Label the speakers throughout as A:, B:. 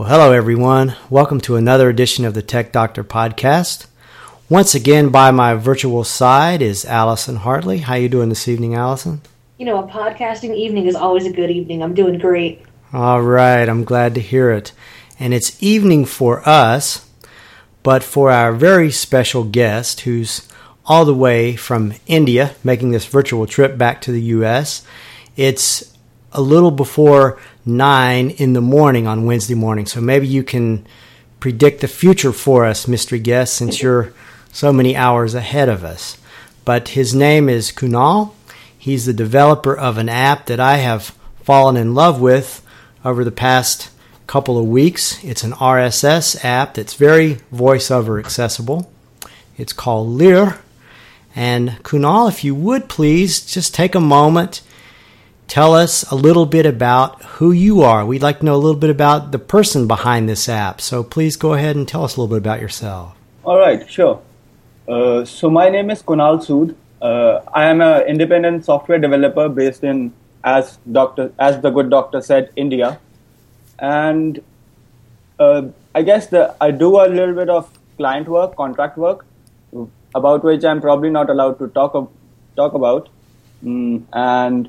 A: Well, hello, everyone. Welcome to another edition of the Tech Doctor Podcast. Once again, by my virtual side is Allison Hartley. How you doing this evening, Allison?
B: You know, a podcasting evening is always a good evening. I'm doing great.
A: All right. I'm glad to hear it. And it's evening for us, but for our very special guest who's all the way from India, making this virtual trip back to the U.S., it's a little before 9 in the morning on Wednesday morning. So maybe you can predict the future for us, mystery guest, since you're so many hours ahead of us. But his name is Kunal. He's the developer of an app that I have fallen in love with over the past couple of weeks. It's an RSS app that's very voiceover accessible. It's called Lyr. And Kunal, if you would please just take a moment, tell us a little bit about who you are. We'd like to know a little bit about the person behind this app. So please go ahead and tell us a little bit about yourself.
C: All right, sure. So my name is Kunal Sood. I am an independent software developer based in, as the good doctor said, India. And I guess I do a little bit of client work, contract work, about which I'm probably not allowed to talk about. And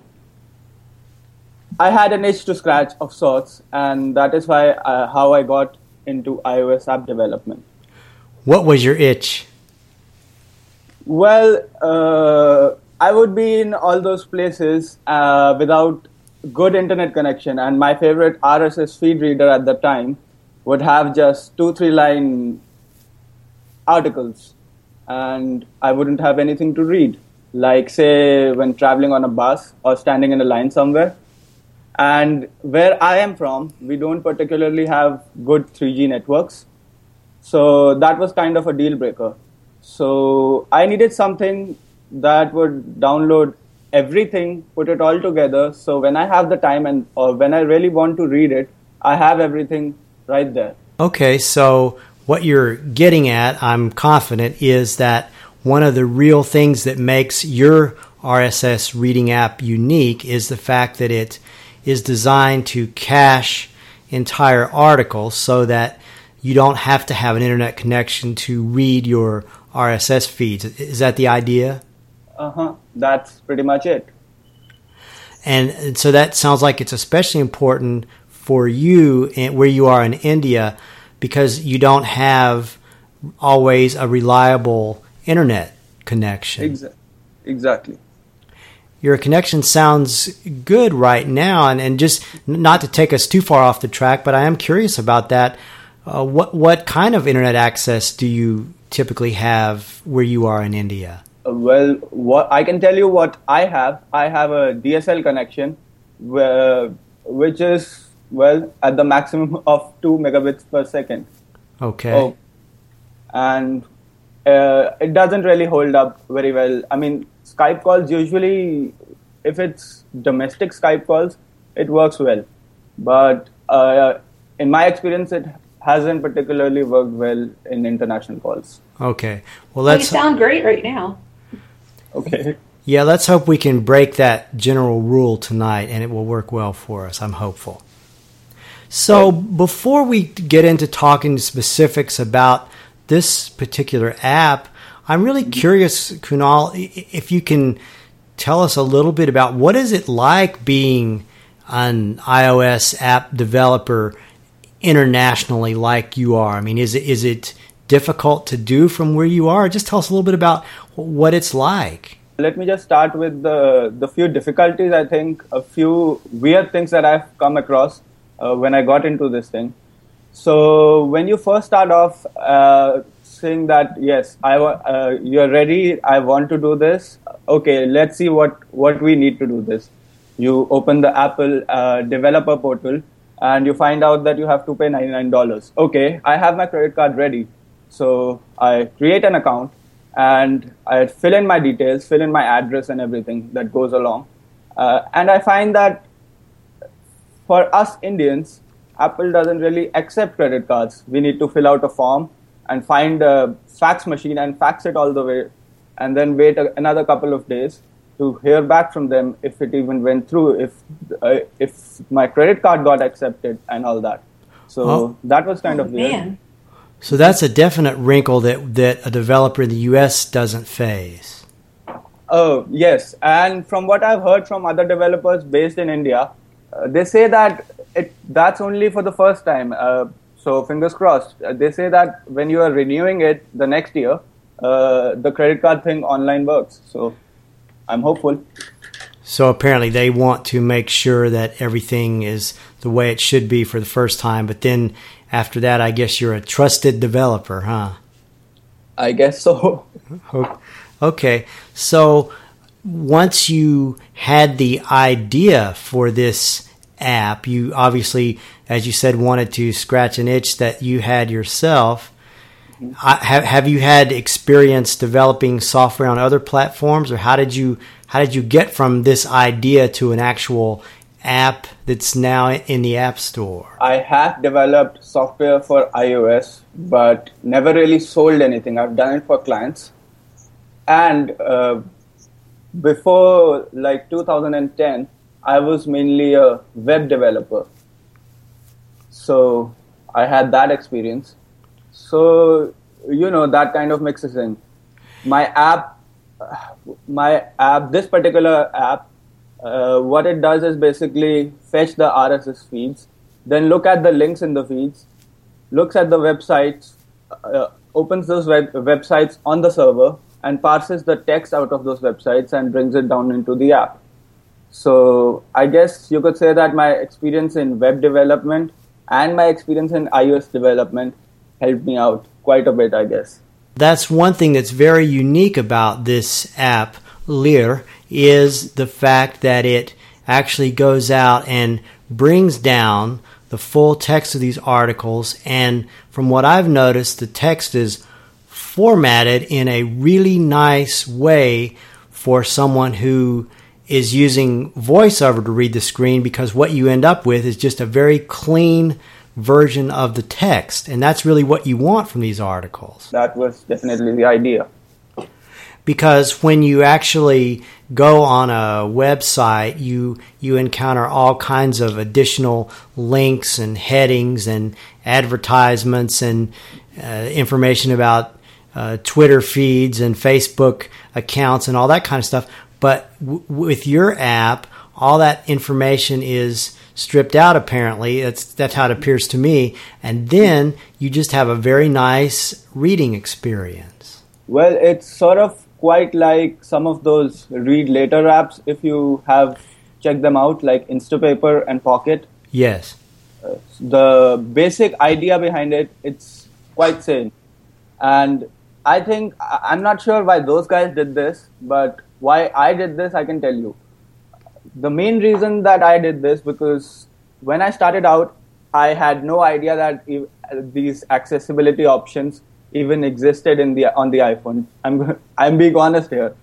C: I had an itch to scratch of sorts, and that is how I got into iOS app development.
A: What was your itch?
C: Well, I would be in all those places without good internet connection, and my favorite RSS feed reader at the time would have just 2-3 line articles, and I wouldn't have anything to read, like say when traveling on a bus or standing in a line somewhere. And where I am from, we don't particularly have good 3G networks. So that was kind of a deal breaker. So I needed something that would download everything, put it all together. So when I have the time or when I really want to read it, I have everything right there.
A: Okay, so what you're getting at, I'm confident, is that one of the real things that makes your RSS reading app unique is the fact that it is designed to cache entire articles so that you don't have to have an internet connection to read your RSS feeds. Is that the idea?
C: That's pretty much it.
A: And so that sounds like it's especially important for you where you are in India because you don't have always a reliable internet connection.
C: Exactly.
A: Your connection sounds good right now, and just not to take us too far off the track, but I am curious about that. What kind of internet access do you typically have where you are in India?
C: Well, what I can tell you what I have. I have a DSL connection, which is at the maximum of 2 megabits per second.
A: Okay.
C: And it doesn't really hold up very well. I mean, Skype calls usually, if it's domestic Skype calls, it works well. But in my experience, it hasn't particularly worked well in international calls.
A: Okay. Well,
B: you sound great right now.
C: Okay.
A: Yeah, let's hope we can break that general rule tonight and it will work well for us. I'm hopeful. So before we get into talking specifics about this particular app, I'm really curious, Kunal, if you can tell us a little bit about what is it like being an iOS app developer internationally like you are? I mean, is it difficult to do from where you are? Just tell us a little bit about what it's like.
C: Let me just start with the few difficulties, I think, a few weird things that I've come across when I got into this thing. So when you first start off saying that, yes, you're ready, I want to do this. Okay, let's see what we need to do this. You open the Apple developer portal and you find out that you have to pay $99. Okay, I have my credit card ready. So I create an account and I fill in my details, fill in my address and everything that goes along. And I find that for us Indians, Apple doesn't really accept credit cards. We need to fill out a form and find a fax machine and fax it all the way and then wait another couple of days to hear back from them if it even went through, if my credit card got accepted and all that. So that was kind of weird.
B: Man.
A: So that's a definite wrinkle that a developer in the U.S. doesn't face.
C: Oh, yes. And from what I've heard from other developers based in India, they say that that's only for the first time. So fingers crossed. They say that when you are renewing it the next year, the credit card thing online works. So I'm hopeful.
A: So apparently they want to make sure that everything is the way it should be for the first time. But then after that, I guess you're a trusted developer, huh?
C: I guess so.
A: Okay. So once you had the idea for this app, you obviously, as you said, wanted to scratch an itch that you had yourself. Have you had experience developing software on other platforms, or how did you get from this idea to an actual app that's now in the App Store?
C: I have developed software for iOS, but never really sold anything. I've done it for clients. And before like 2010, I was mainly a web developer. So I had that experience. So, that kind of mixes in. This particular app, what it does is basically fetch the RSS feeds, then look at the links in the feeds, looks at the websites, opens those websites on the server, and parses the text out of those websites and brings it down into the app. So I guess you could say that my experience in web development and my experience in iOS development helped me out quite a bit, I guess.
A: That's one thing that's very unique about this app, Lear, is the fact that it actually goes out and brings down the full text of these articles. And from what I've noticed, the text is formatted in a really nice way for someone who is using VoiceOver to read the screen, because what you end up with is just a very clean version of the text. And that's really what you want from these articles.
C: That was definitely the idea.
A: Because when you actually go on a website, you encounter all kinds of additional links and headings and advertisements and information about Twitter feeds and Facebook accounts and all that kind of stuff. But with your app, all that information is stripped out, apparently. That's how it appears to me. And then you just have a very nice reading experience.
C: Well, it's sort of quite like some of those read later apps, if you have checked them out, like Instapaper and Pocket.
A: Yes.
C: The basic idea behind it, it's quite sane. And I think, I'm not sure why those guys did this, but why I did this, I can tell you. The main reason that I did this, because when I started out, I had no idea that these accessibility options even existed on the iPhone. I'm being honest here.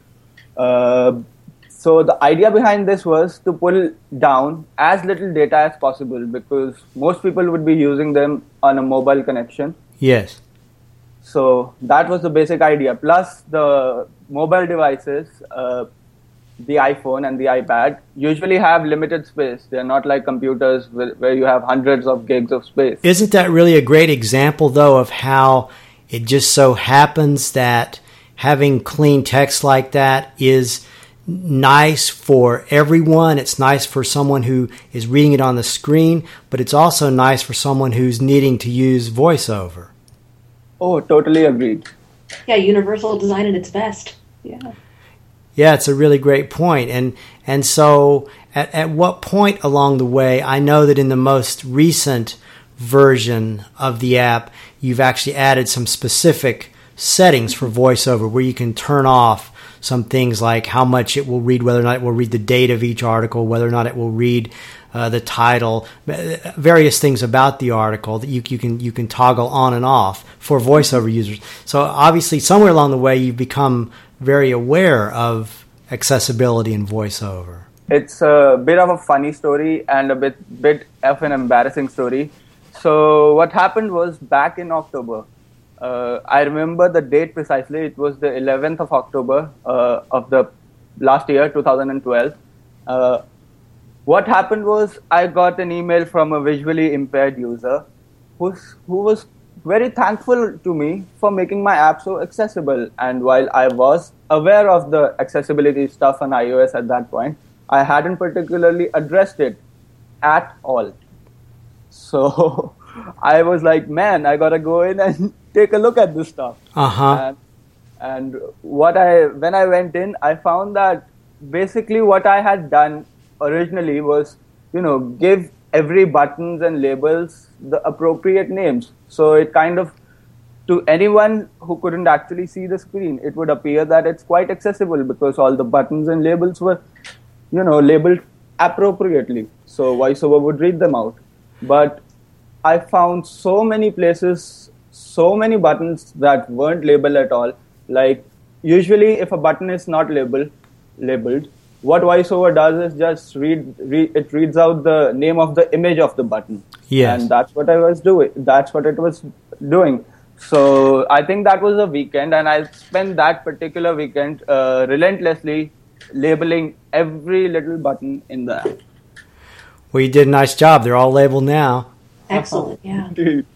C: So the idea behind this was to pull down as little data as possible, because most people would be using them on a mobile connection.
A: Yes.
C: So that was the basic idea. Plus the mobile devices, the iPhone and the iPad, usually have limited space. They're not like computers where you have hundreds of gigs of space.
A: Isn't that really a great example, though, of how it just so happens that having clean text like that is nice for everyone? It's nice for someone who is reading it on the screen, but it's also nice for someone who's needing to use VoiceOver.
C: Oh, totally agreed.
B: Yeah, universal design at its best. Yeah.
A: Yeah, it's a really great point. And so at what point along the way, I know that in the most recent version of the app, you've actually added some specific settings for VoiceOver where you can turn off some things like how much it will read, whether or not it will read the date of each article, whether or not it will read the title, various things about the article that you can toggle on and off for VoiceOver users. So obviously somewhere along the way you've become very aware of accessibility in VoiceOver.
C: It's a bit of a funny story and a bit of an embarrassing story. So what happened was, back in October, I remember the date precisely. It was the 11th of October of the last year, 2012. What happened was, I got an email from a visually impaired user, who was very thankful to me for making my app so accessible. And while I was aware of the accessibility stuff on iOS at that point, I hadn't particularly addressed it at all. So I was like, man, I gotta go in and take a look at this stuff. And when I went in, I found that basically what I had done originally was, give every buttons and labels the appropriate names. So it kind of, to anyone who couldn't actually see the screen, it would appear that it's quite accessible because all the buttons and labels were, labeled appropriately. So VoiceOver would read them out. But I found so many places, so many buttons that weren't labeled at all. Like, usually if a button is not labeled, what VoiceOver does is just it reads out the name of the image of the button.
A: Yes.
C: And that's what I was doing. That's what it was doing. So I think that was a weekend, and I spent that particular weekend relentlessly labeling every little button in the app.
A: Well, you did a nice job. They're all labeled now.
B: Excellent, yeah.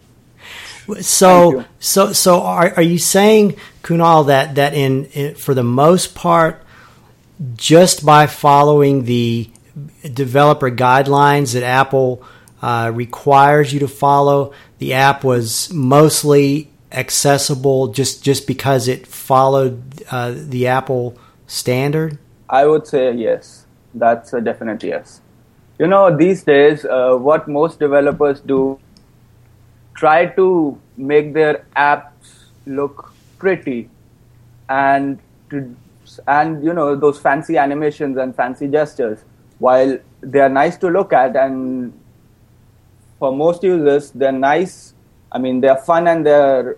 A: So are you saying, Kunal, that in for the most part, just by following the developer guidelines that Apple requires you to follow, the app was mostly accessible just because it followed the Apple standard?
C: I would say yes. That's a definite yes. These days, what most developers do, try to make their apps look pretty and those fancy animations and fancy gestures. While they are nice to look at, and for most users, they're nice. I mean, they're fun and they're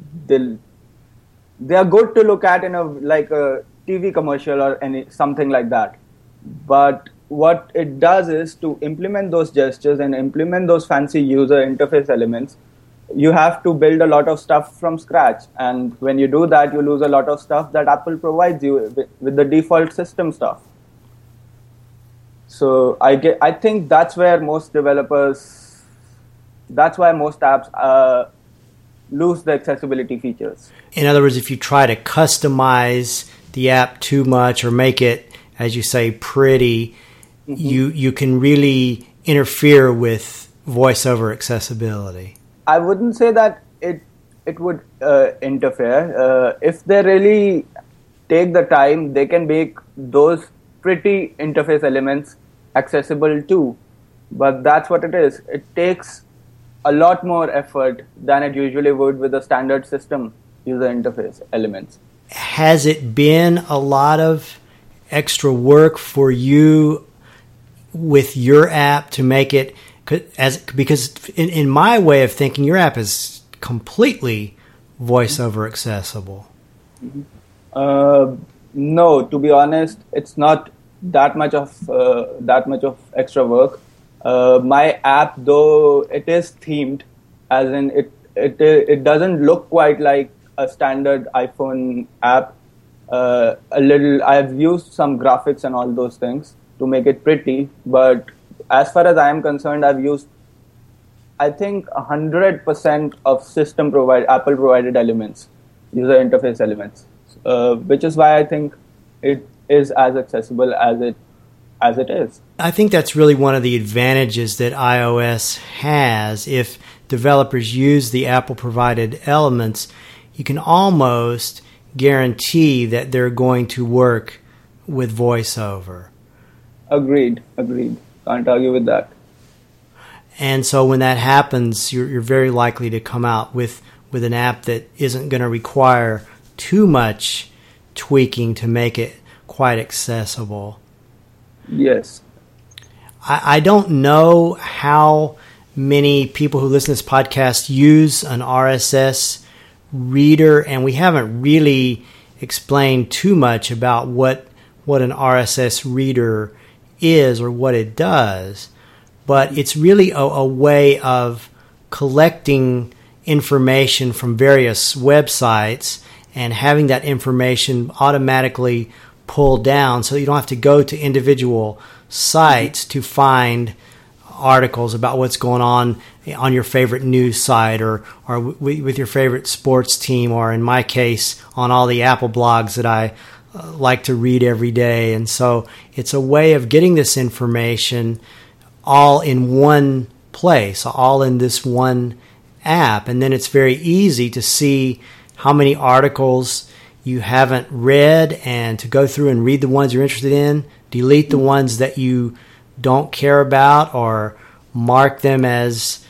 C: good to look at in a TV commercial or something like that. But what it does is to implement those gestures and implement those fancy user interface elements, you have to build a lot of stuff from scratch. And when you do that, you lose a lot of stuff that Apple provides you with the default system stuff. So I think that's where most developers, that's why most apps lose the accessibility features.
A: In other words, if you try to customize the app too much or make it, as you say, pretty, you can really interfere with VoiceOver accessibility.
C: I wouldn't say that it would interfere. If they really take the time, they can make those pretty interface elements accessible too. But that's what it is. It takes a lot more effort than it usually would with the standard system user interface elements.
A: Has it been a lot of extra work for you with your app to make it, because in my way of thinking, your app is completely VoiceOver accessible?
C: No, to be honest, it's not that much of extra work. My app, though it is themed, as in it doesn't look quite like a standard iPhone app. I've used some graphics and all those things to make it pretty, but as far as I am concerned, I've used, I think, 100% of Apple provided elements, user interface elements, which is why I think it is as accessible as it is.
A: I think that's really one of the advantages that iOS has. If developers use the Apple provided elements, you can almost guarantee that they're going to work with VoiceOver.
C: Agreed. Can't argue with that.
A: And so when that happens, you're very likely to come out with an app that isn't going to require too much tweaking to make it quite accessible.
C: Yes.
A: I don't know how many people who listen to this podcast use an RSS reader, and we haven't really explained too much about what an RSS reader is or what it does, but it's really a way of collecting information from various websites and having that information automatically pulled down so you don't have to go to individual sites to find articles about what's going on your favorite news site, or with your favorite sports team, or in my case, on all the Apple blogs that I like to read every day. And so it's a way of getting this information all in one place, all in this one app. And then it's very easy to see how many articles you haven't read, and to go through and read the ones you're interested in, delete the ones that you don't care about, or mark them as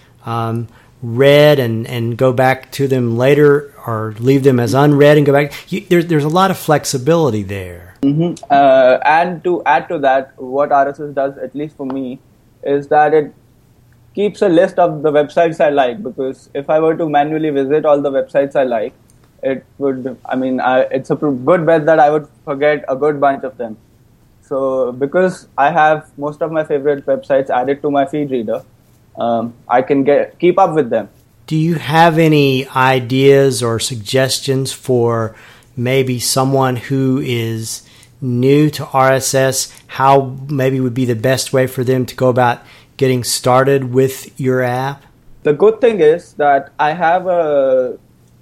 A: read and go back to them later, or leave them as unread and go back. There's a lot of flexibility there.
C: Mm-hmm. And to add to that, what RSS does, at least for me, is that it keeps a list of the websites I like, because if I were to manually visit all the websites I like, it would, it's a good bet that I would forget a good bunch of them. So because I have most of my favorite websites added to my feed reader, I can keep up with them.
A: Do you have any ideas or suggestions for maybe someone who is new to RSS, how maybe would be the best way for them to go about getting started with your app?
C: The good thing is that I have a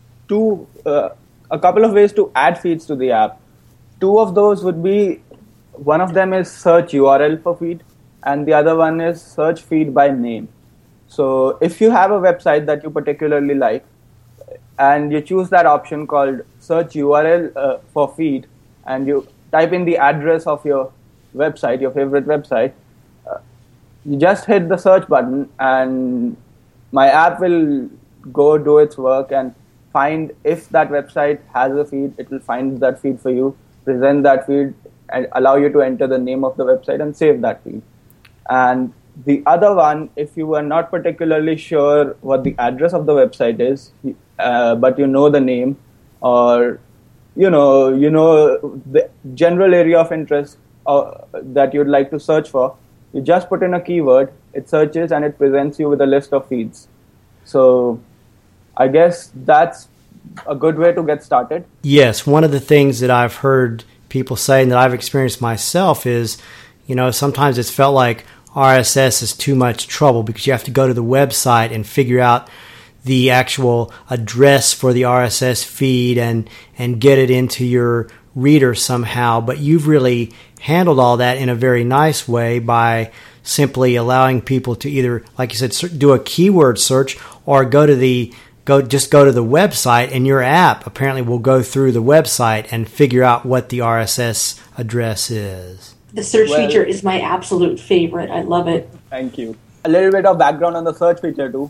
C: couple of ways to add feeds to the app. Two of those would be, one of them is search URL for feed, and the other one is search feed by name. So if you have a website that you particularly like, and you choose that option called search URL for feed, and you type in the address of your website, your favorite website, you just hit the search button, and my app will go do its work and find if that website has a feed. It will find that feed for you, present that feed, and allow you to enter the name of the website and save that feed. And the other one, if you are not particularly sure what the address of the website is, but you know the name, or you know the general area of interest that you'd like to search for, you just put in a keyword, it searches, and it presents you with a list of feeds. So I guess that's a good way to get started.
A: Yes, one of the things that I've heard people say and that I've experienced myself is, sometimes it's felt like RSS is too much trouble because you have to go to the website and figure out the actual address for the RSS feed and get it into your reader somehow. But you've really handled all that in a very nice way by simply allowing people to either, like you said, do a keyword search, or go to the website, and your app apparently will go through the website and figure out what the RSS address is.
B: The search feature is my absolute favorite. I love it.
C: Thank you. A little bit of background on the search feature too.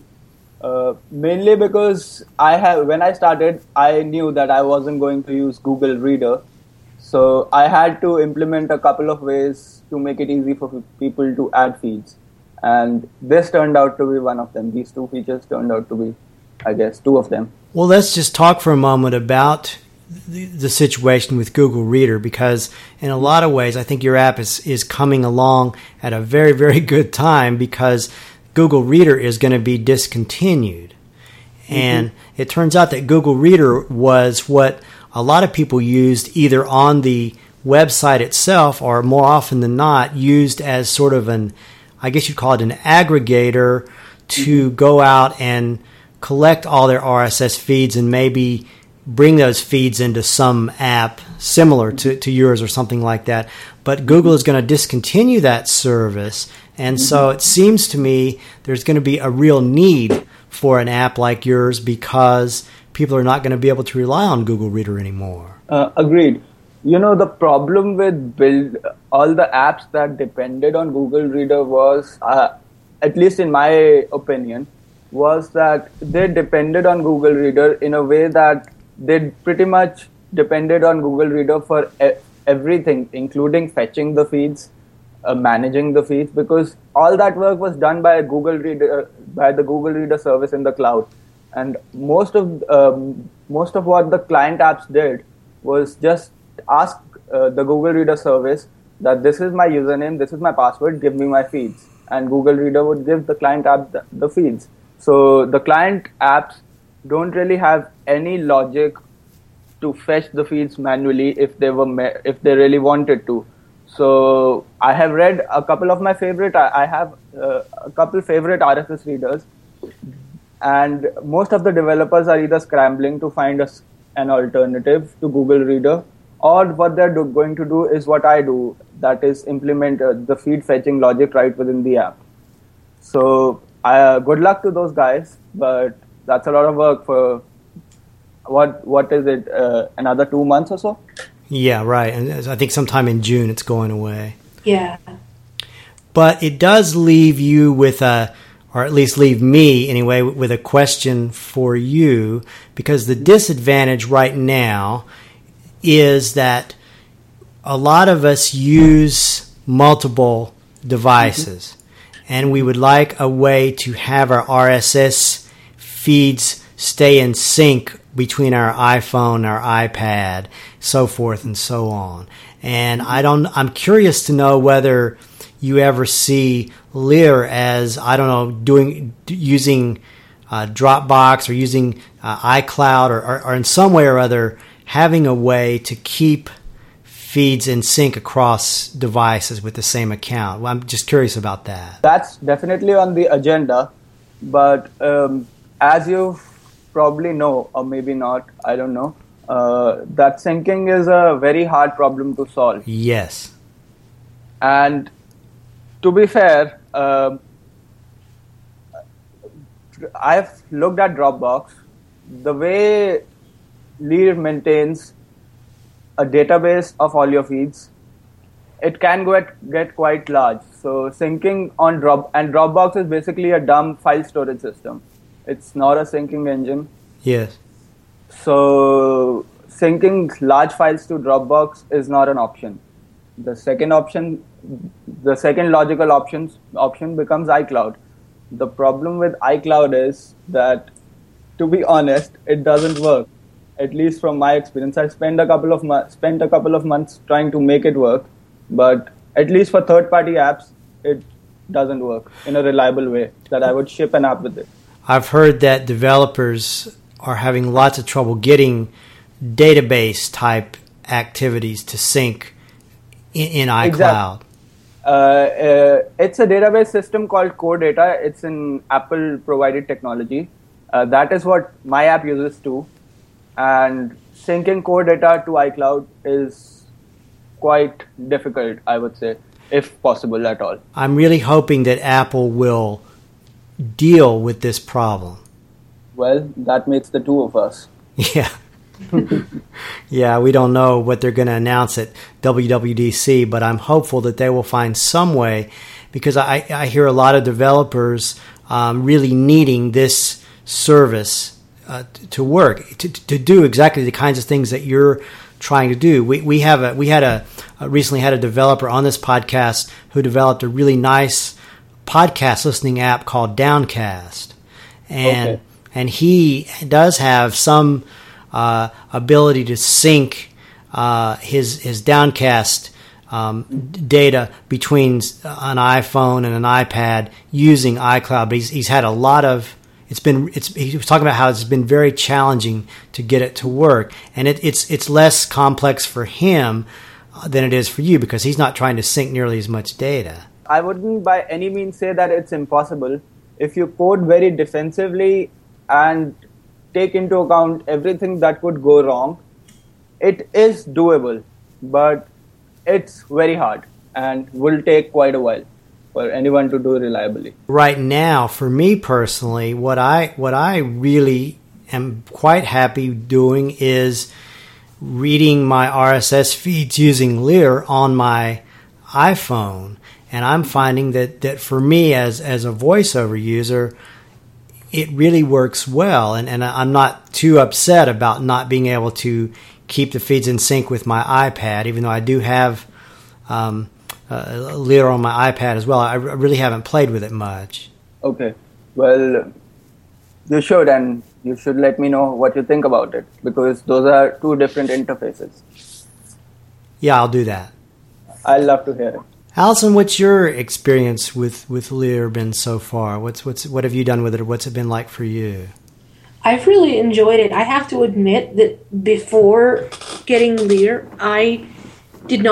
C: Mainly because when I started, I knew that I wasn't going to use Google Reader. So I had to implement a couple of ways to make it easy for people to add feeds. And this turned out to be one of them. These two features turned out to be, I guess, two of them.
A: Well, let's just talk for a moment about the situation with Google Reader, because in a lot of ways, I think your app is coming along at a very, very good time, because Google Reader is going to be discontinued. And it turns out that Google Reader was what a lot of people used either on the website itself, or more often than not, used as sort of I guess you'd call it an aggregator to go out and collect all their RSS feeds and maybe bring those feeds into some app similar to yours or something like that. But Google is going to discontinue that service. And so it seems to me there's going to be a real need for an app like yours, because people are not going to be able to rely on Google Reader anymore.
C: Agreed. The problem with all the apps that depended on Google Reader was, at least in my opinion, was that they depended on Google Reader in a way that they pretty much depended on Google Reader for everything, including fetching the feeds, managing the feeds, because all that work was done by Google Reader, by the Google Reader service in the cloud. And most of what the client apps did was just ask the Google Reader service that this is my username, this is my password, give me my feeds. And Google Reader would give the client app the feeds. So the client apps don't really have any logic to fetch the feeds manually if they really wanted to. So I have read a couple of my favorite. I have a couple favorite RSS readers, and most of the developers are either scrambling to find an alternative to Google Reader, or what they're going to do is what I do, that is implement the feed fetching logic right within the app. So good luck to those guys, but that's a lot of work for what is it, another 2 months or so?
A: Yeah, right. And I think sometime in June it's going away.
B: Yeah.
A: But it does leave you with or at least leave me anyway, with a question for you, because the disadvantage right now is that a lot of us use multiple devices, and we would like a way to have our RSS feeds stay in sync between our iPhone, our iPad, so forth and so on. And I'm curious to know whether you ever see Lear as, using Dropbox or using iCloud or in some way or other having a way to keep feeds in sync across devices with the same account. Well, I'm just curious about that.
C: That's definitely on the agenda, but as you probably know, or maybe not, I don't know, that syncing is a very hard problem to solve.
A: Yes.
C: And to be fair, I've looked at Dropbox. The way Lear maintains a database of all your feeds, it can get quite large. So syncing on Dropbox is basically a dumb file storage system. It's not a syncing engine.
A: Yes.
C: So syncing large files to Dropbox is not an option. The second logical option becomes iCloud. The problem with iCloud is that, to be honest, it doesn't work. At least from my experience, I spent a couple of months trying to make it work, but at least for third-party apps, it doesn't work in a reliable way that I would ship an app with it.
A: I've heard that developers are having lots of trouble getting database type activities to sync in iCloud.
C: Exactly. It's a database system called Core Data. It's an Apple provided technology. That is what my app uses too. And syncing Core Data to iCloud is quite difficult, I would say, if possible at all.
A: I'm really hoping that Apple will deal with this problem.
C: Well, that makes the two of us.
A: Yeah. Yeah, we don't know what they're going to announce at WWDC, but I'm hopeful that they will find some way, because I hear a lot of developers really needing this service to work, to do exactly the kinds of things that you're trying to do. We recently had a developer on this podcast who developed a really nice podcast listening app called Downcast, and he does have some ability to sync his Downcast data between an iPhone and an iPad using iCloud. But he's had a lot of. He was talking about how it's been very challenging to get it to work, and it's less complex for him than it is for you, because he's not trying to sync nearly as much data.
C: I wouldn't by any means say that it's impossible. If you code very defensively and take into account everything that could go wrong, it is doable, but it's very hard and will take quite a while for anyone to do reliably.
A: Right now, for me personally, what I really am quite happy doing is reading my RSS feeds using Lear on my iPhone. And I'm finding that for me as a voiceover user, it really works well. And I'm not too upset about not being able to keep the feeds in sync with my iPad, even though I do have Lear on my iPad as well. I really haven't played with it much.
C: Okay. Well, you should, and you should let me know what you think about it, because those are two different interfaces.
A: Yeah, I'll do that.
C: I'd love to hear it.
A: Allison, what's your experience with Lear been so far? What have you done with it, or what's it been like for you?
B: I've really enjoyed it. I have to admit that before getting Lear, I did not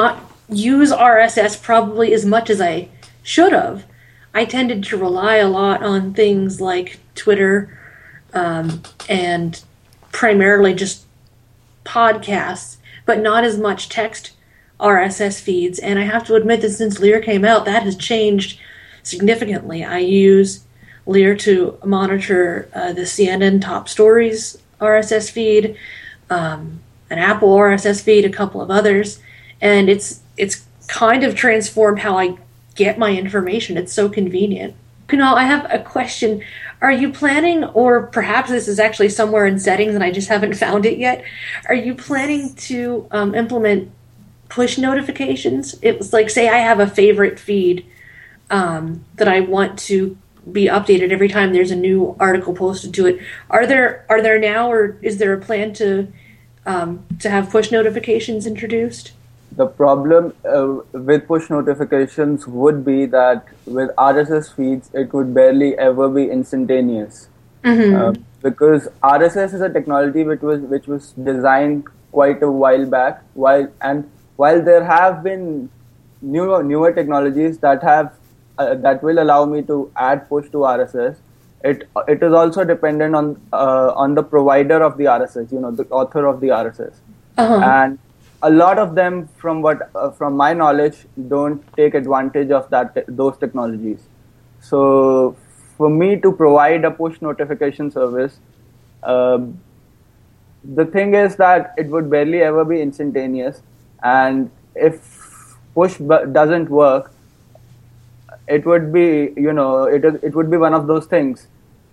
B: use RSS probably as much as I should have. I tended to rely a lot on things like Twitter and primarily just podcasts, but not as much text RSS feeds. And I have to admit that since Lear came out, that has changed significantly. I use Lear to monitor the CNN Top Stories RSS feed, an Apple RSS feed, a couple of others, and it's kind of transformed how I get my information. It's so convenient. Kunal, I have a question. Are you planning, or perhaps this is actually somewhere in settings and I just haven't found it yet, are you planning to implement push notifications? It was like, say I have a favorite feed that I want to be updated every time there's a new article posted to it. Are there now, or is there a plan to have push notifications introduced?
C: The problem with push notifications would be that with RSS feeds, it would barely ever be instantaneous. Because RSS is a technology which was designed quite a while back. While there have been newer technologies that have that will allow me to add push to RSS, it is also dependent on the provider of the RSS, the author of the RSS, and a lot of them, from my knowledge, don't take advantage of those technologies. So, for me to provide a push notification service, the thing is that it would barely ever be instantaneous, and if push doesn't work, it would be it would be one of those things.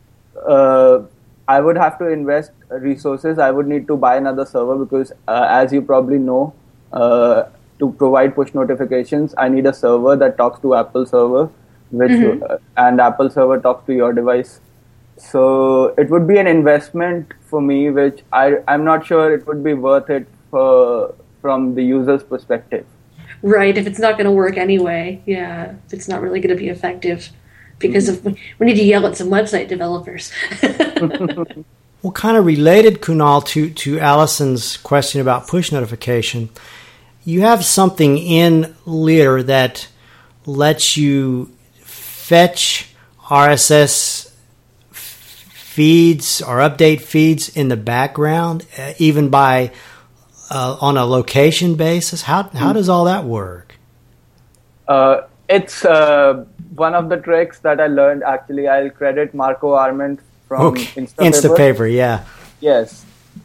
C: I would have to invest resources. I would need to buy another server because, as you probably know, to provide push notifications, I need a server that talks to Apple server, and Apple server talks to your device. So it would be an investment for me, which I'm not sure it would be worth it from the user's perspective.
B: Right, if it's not going to work anyway, yeah, if it's not really going to be effective. Because we need to yell at some website developers.
A: Well, kind of related, Kunal, to Allison's question about push notification, you have something in Lear that lets you fetch RSS feeds or update feeds in the background, even by on a location basis. How does all that work?
C: It's one of the tricks that I learned. Actually, I'll credit Marco Arment from Instapaper.
A: Yeah.
C: Yes.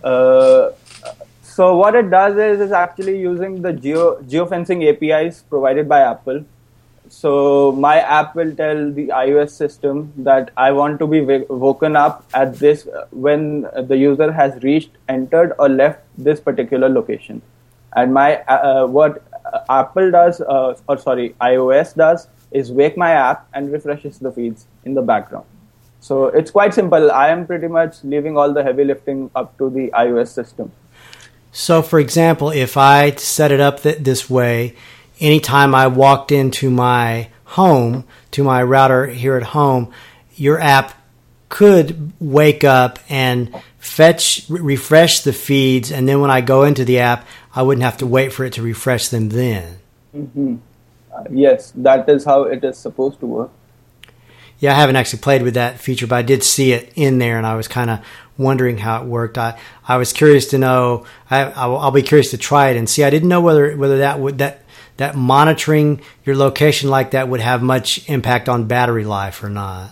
C: So what it does is actually using the geofencing APIs provided by Apple. So my app will tell the iOS system that I want to be woken up at this when the user has entered or left this particular location. And what Apple does, iOS does, is wake my app and refreshes the feeds in the background. So it's quite simple. I am pretty much leaving all the heavy lifting up to the iOS system.
A: So, for example, if I set it up this way, anytime I walked into my home, to my router here at home, your app could wake up and refresh the feeds, and then when I go into the app, I wouldn't have to wait for it to refresh them then.
C: Mm-hmm. Yes, that is how it is supposed to work.
A: Yeah, I haven't actually played with that feature, but I did see it in there, and I was kind of wondering how it worked. I was curious to know. I'll be curious to try it and see. I didn't know whether that monitoring your location like that would have much impact on battery life or not.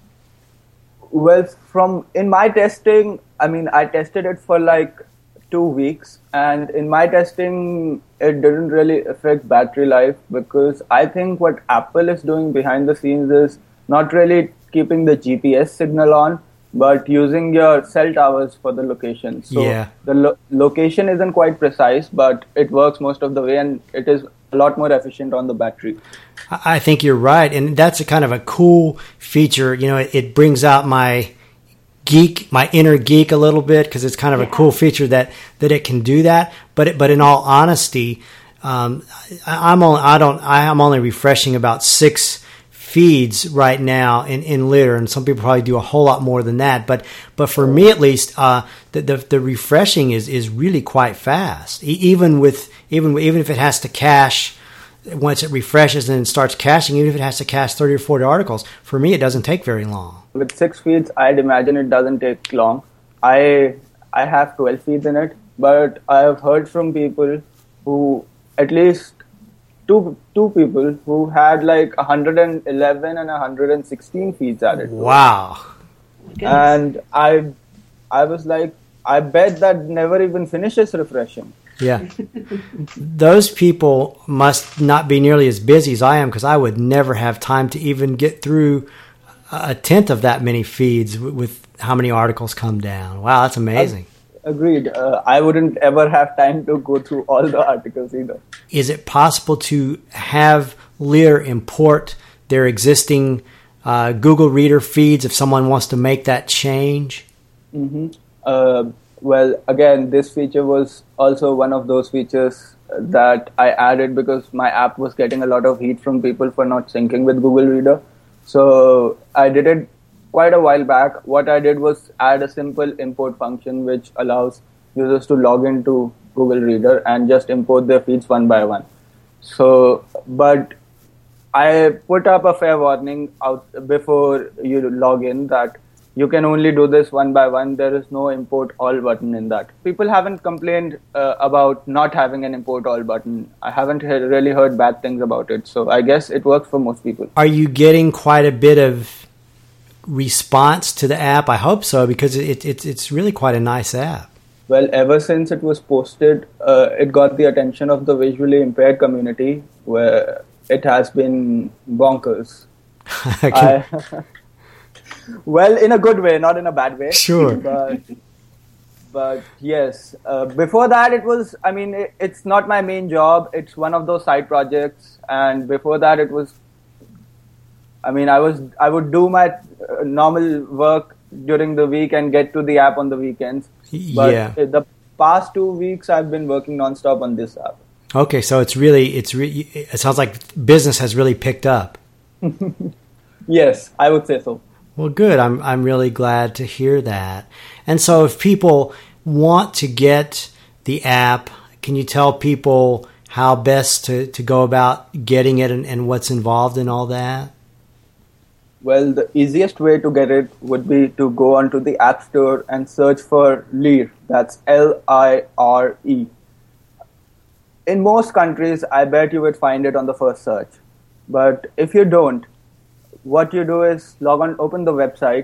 C: Well, in my testing, I tested it for like 2 weeks, and in my testing, it didn't really affect battery life, because I think what Apple is doing behind the scenes is not really keeping the GPS signal on, but using your cell towers for the location. So the location isn't quite precise, but it works most of the way, and it is a lot more efficient on the battery.
A: I think you're right, and that's a kind of a cool feature. It brings out my inner geek a little bit, because it's kind of a cool feature that it can do that. But in all honesty, I'm only refreshing about 6 feeds right now in Lear, and some people probably do a whole lot more than that. But for me at least, the refreshing is really quite fast. Even if it has to cache once it refreshes and starts caching, even if it has to cache 30 or 40 articles, for me, it doesn't take very long.
C: With 6 feeds, I'd imagine it doesn't take long. I have 12 feeds in it, but I have heard from people who, at least two people who had like 111 and 116 feeds added.
A: Wow.
C: And I was like, I bet that never even finishes refreshing.
A: Yeah. Those people must not be nearly as busy as I am, because I would never have time to even get through a tenth of that many feeds with how many articles come down. Wow, that's amazing.
C: Agreed. I wouldn't ever have time to go through all the articles either.
A: Is it possible to have Lear import their existing Google Reader feeds if someone wants to make that change?
C: Mm-hmm. Well, again, this feature was also one of those features that I added because my app was getting a lot of heat from people for not syncing with Google Reader. So I did it quite a while back. What I did was add a simple import function which allows users to log into Google Reader and just import their feeds one by one. So, but I put up a fair warning out before you log in that you can only do this one by one. There is no import all button in that. People haven't complained about not having an import all button. I haven't really heard bad things about it. So I guess it works for most people.
A: Are you getting quite a bit of response to the app? I hope so, because it's really quite a nice app.
C: Well, ever since it was posted, it got the attention of the visually impaired community, where it has been bonkers. Well, in a good way, not in a bad way.
A: Sure.
C: But yes, before that it was, I mean, it's not my main job. It's one of those side projects. And before that it was, I mean, I would do my normal work during the week and get to the app on the weekends. But the past 2 weeks I've been working nonstop on this app.
A: Okay, so it sounds like business has really picked up.
C: Yes, I would say so.
A: Well, good. I'm really glad to hear that. And so if people want to get the app, can you tell people how best to go about getting it and what's involved in all that?
C: Well, the easiest way to get it would be to go onto the App Store and search for Lear. That's Lire. In most countries, I bet you would find it on the first search. But if you don't, what you do is open the website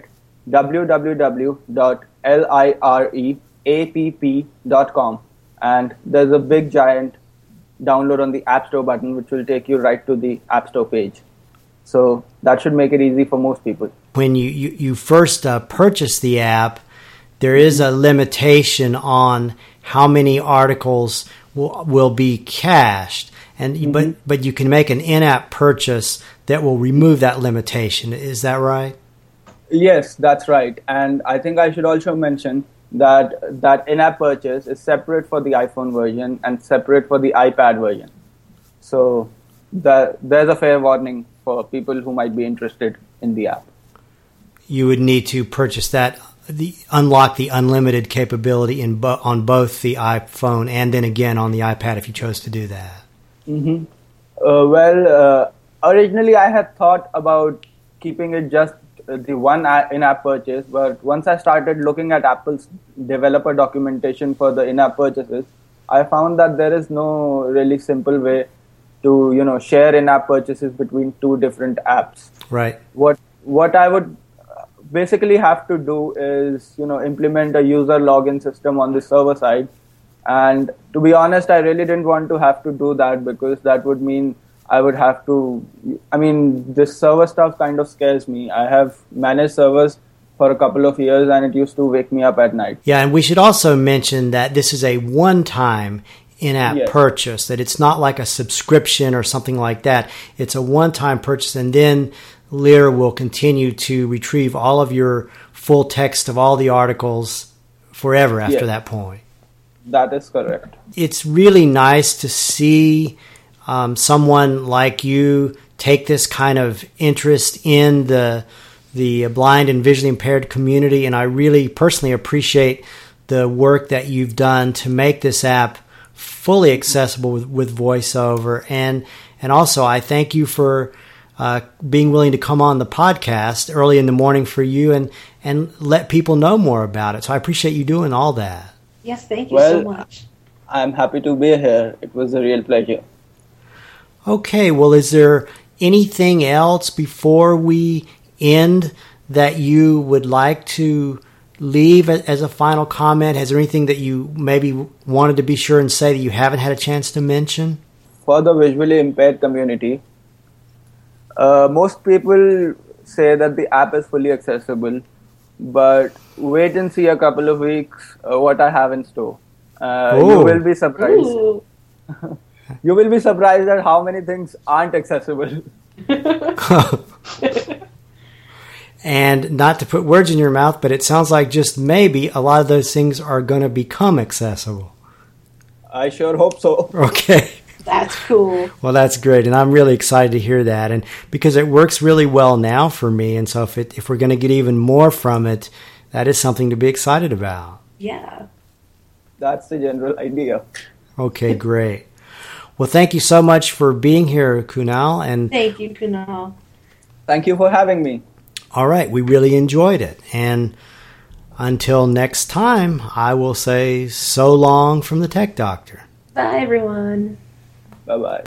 C: www.lireapp.com, and there's a big giant download on the App Store button which will take you right to the App Store page. So that should make it easy for most people. When
A: you first purchase the app, there is a limitation on how many articles will be cached. And but you can make an in-app purchase that will remove that limitation. Is that right?
C: Yes, that's right. And I think I should also mention that in-app purchase is separate for the iPhone version and separate for the iPad version. So there's a fair warning for people who might be interested in the app.
A: You would need to purchase that, unlock the unlimited capability on both the iPhone and then again on the iPad if you chose to do that.
C: Mm-hmm. Originally I had thought about keeping it just the one in-app purchase, but once I started looking at Apple's developer documentation for the in-app purchases, I found that there is no really simple way to, share in-app purchases between two different apps.
A: Right.
C: What I would basically have to do is, implement a user login system on the server side. And to be honest, I really didn't want to have to do that because that would mean I would have to, this server stuff kind of scares me. I have managed servers for a couple of years and it used to wake me up at night.
A: Yeah, and we should also mention that this is a one-time in-app purchase, that it's not like a subscription or something like that. It's a one-time purchase, and then Lear will continue to retrieve all of your full text of all the articles forever after that point.
C: That is correct.
A: It's really nice to see someone like you take this kind of interest in the blind and visually impaired community, and I really personally appreciate the work that you've done to make this app fully accessible with VoiceOver, and And also, I thank you for being willing to come on the podcast early in the morning for you and let people know more about it. So I appreciate you doing all that.
B: Yes, thank you so much.
C: I'm happy to be here. It was a real pleasure.
A: Okay, well, is there anything else before we end that you would like to leave as a final comment? Is there anything that you maybe wanted to be sure and say that you haven't had a chance to mention?
C: For the visually impaired community, most people say that the app is fully accessible, but wait and see a couple of weeks what I have in store. You will be surprised. You will be surprised at how many things aren't accessible.
A: And not to put words in your mouth, but it sounds like just maybe a lot of those things are going to become accessible.
C: I sure hope so.
A: Okay.
B: That's cool.
A: Well, that's great, and I'm really excited to hear that, and because it works really well now for me, and so if we're going to get even more from it, that is something to be excited about.
B: Yeah.
C: That's the general idea.
A: Okay, great. Well, thank you so much for being here, Kunal. And
B: thank you, Kunal.
C: Thank you for having me.
A: All right, we really enjoyed it. And until next time, I will say so long from the Tech Doctor.
B: Bye, everyone.
C: Bye-bye.